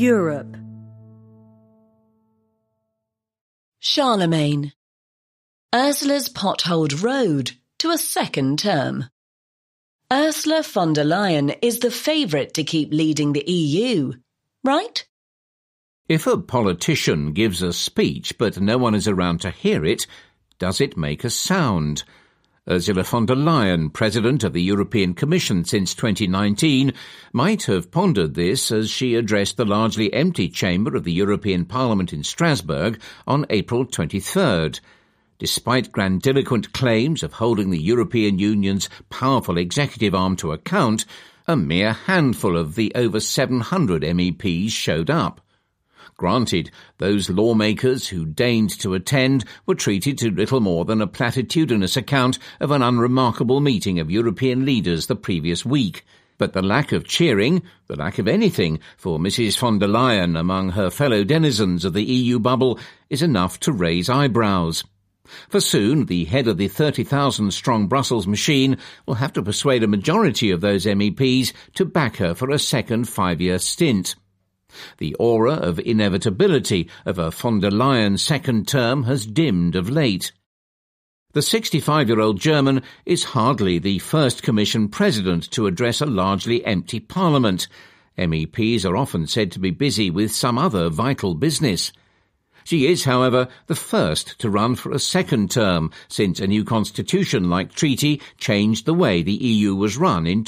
Europe. Charlemagne. Ursula's potholed road to a second term. Ursula von der Leyen is the favourite to keep leading the EU, right? If a politician gives a speech but no one is around to hear it, does it make a sound? Ursula von der Leyen, President of the European Commission since 2019, might have pondered this as she addressed the largely empty chamber of the European Parliament in Strasbourg on April 23rd. Despite grandiloquent claims of holding the European Union's powerful executive arm to account, a mere handful of the over 700 MEPs showed up. Granted, those lawmakers who deigned to attend were treated to little more than a platitudinous account of an unremarkable meeting of European leaders the previous week. But the lack of cheering, the lack of anything for Mrs. von der Leyen among her fellow denizens of the EU bubble is enough to raise eyebrows. For soon, the head of the 30,000-strong Brussels machine will have to persuade a majority of those MEPs to back her for a second 5-year stint. The aura of inevitability of a von der Leyen second term has dimmed of late. The 65-year-old German is hardly the first Commission president to address a largely empty parliament. MEPs are often said to be busy with some other vital business. She is, however, the first to run for a second term since a new constitution-like treaty changed the way the EU was run in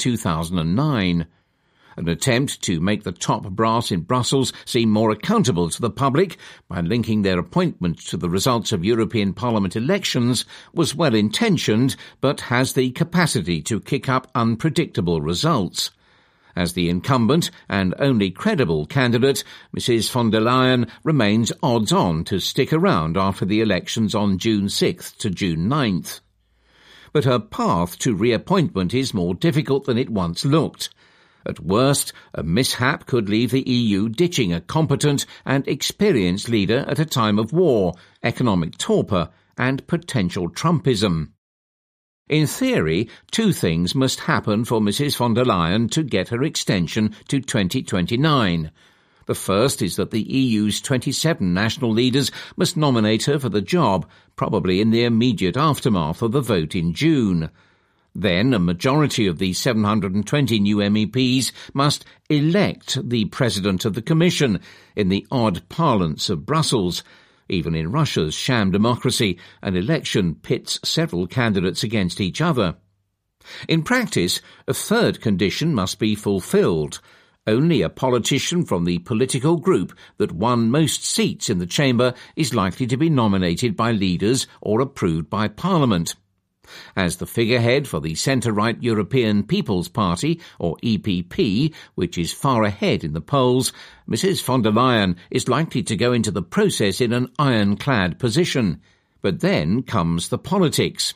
2009. An attempt to make the top brass in Brussels seem more accountable to the public by linking their appointment to the results of European Parliament elections was well-intentioned but has the capacity to kick up unpredictable results. As the incumbent and only credible candidate, Mrs. von der Leyen remains odds-on to stick around after the elections on June 6th to June 9th. But her path to reappointment is more difficult than it once looked. At worst, a mishap could leave the EU ditching a competent and experienced leader at a time of war, economic torpor, and potential Trumpism. In theory, two things must happen for Mrs. von der Leyen to get her extension to 2029. The first is that the EU's 27 national leaders must nominate her for the job, probably in the immediate aftermath of the vote in June. Then a majority of the 720 new MEPs must elect the President of the Commission, in the odd parlance of Brussels. Even in Russia's sham democracy, an election pits several candidates against each other. In practice, a third condition must be fulfilled. Only a politician from the political group that won most seats in the chamber is likely to be nominated by leaders or approved by Parliament. As the figurehead for the centre-right European People's Party, or EPP, which is far ahead in the polls, Mrs. von der Leyen is likely to go into the process in an ironclad position. But then comes the politics.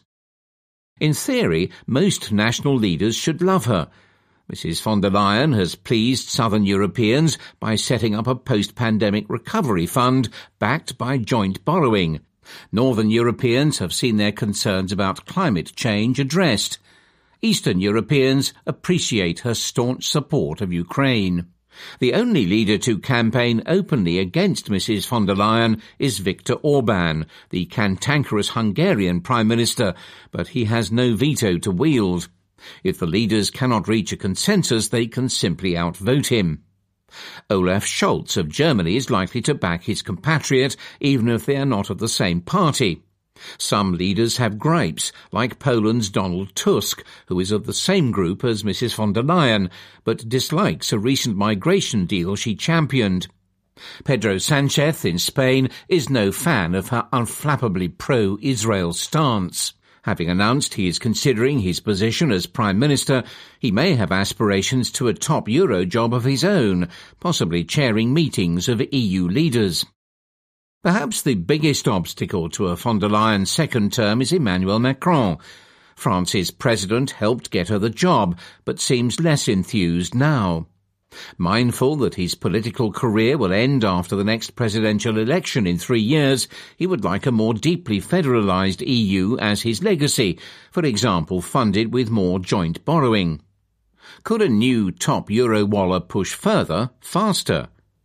In theory, most national leaders should love her. Mrs. von der Leyen has pleased southern Europeans by setting up a post-pandemic recovery fund backed by joint borrowing. Northern Europeans have seen their concerns about climate change addressed. Eastern Europeans appreciate her staunch support of Ukraine. The only leader to campaign openly against Mrs. von der Leyen is Viktor Orban, the cantankerous Hungarian Prime Minister, but he has no veto to wield. If the leaders cannot reach a consensus, they can simply outvote him. Olaf Scholz of Germany is likely to back his compatriot, even if they are not of the same party. Some leaders have gripes, like Poland's Donald Tusk, who is of the same group as Mrs. von der Leyen, but dislikes a recent migration deal she championed. Pedro Sanchez in Spain is no fan of her unflappably pro-Israel stance. Having announced he is considering his position as Prime Minister, he may have aspirations to a top Euro job of his own, possibly chairing meetings of EU leaders. Perhaps the biggest obstacle to a von der Leyen second term is Emmanuel Macron. France's president helped get her the job, but seems less enthused now. Mindful that his political career will end after the next presidential election in 3 years, he would like a more deeply federalised EU as his legacy, for example funded with more joint borrowing. Could a new top Euro-waller push further, faster?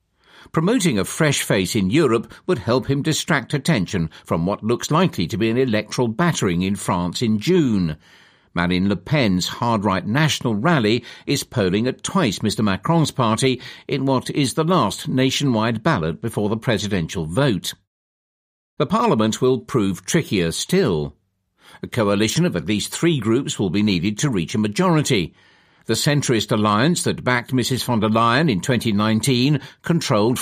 Promoting a fresh face in Europe would help him distract attention from what looks likely to be an electoral battering in France in June. Marine Le Pen's hard-right national rally is polling at twice Mr Macron's party in what is the last nationwide ballot before the presidential vote. The Parliament will prove trickier still. A coalition of at least 3 groups will be needed to reach a majority. The centrist alliance that backed Mrs von der Leyen in 2019 controlled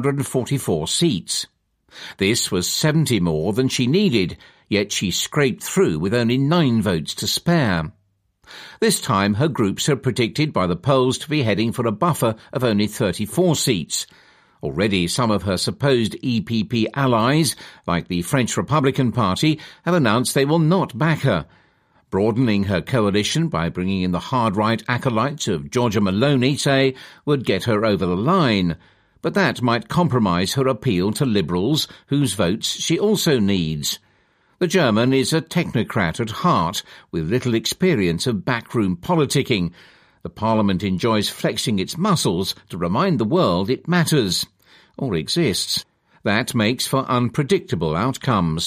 444 seats. This was 70 more than she needed, yet she scraped through with only 9 votes to spare. This time her groups are predicted by the polls to be heading for a buffer of only 34 seats. Already some of her supposed EPP allies, like the French Republican Party, have announced they will not back her. Broadening her coalition by bringing in the hard-right acolytes of Giorgia Meloni, say, would get her over the line. But that might compromise her appeal to liberals, whose votes she also needs. The German is a technocrat at heart, with little experience of backroom politicking. The Parliament enjoys flexing its muscles to remind the world it matters, or exists. That makes for unpredictable outcomes.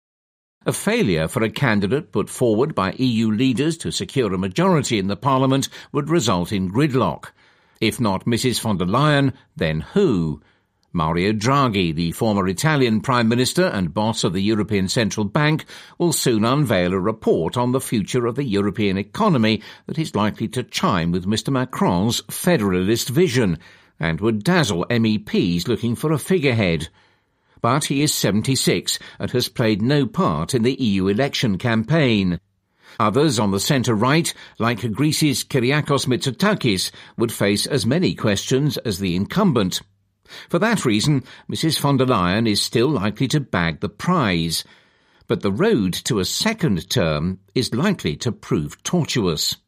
A failure for a candidate put forward by EU leaders to secure a majority in the Parliament would result in gridlock. If not Mrs von der Leyen, then who? Mario Draghi, the former Italian Prime Minister and boss of the European Central Bank, will soon unveil a report on the future of the European economy that is likely to chime with Mr Macron's federalist vision and would dazzle MEPs looking for a figurehead. But he is 76 and has played no part in the EU election campaign. Others on the centre-right, like Greece's Kyriakos Mitsotakis, would face as many questions as the incumbent. For that reason, Mrs von der Leyen is still likely to bag the prize. But the road to a second term is likely to prove tortuous.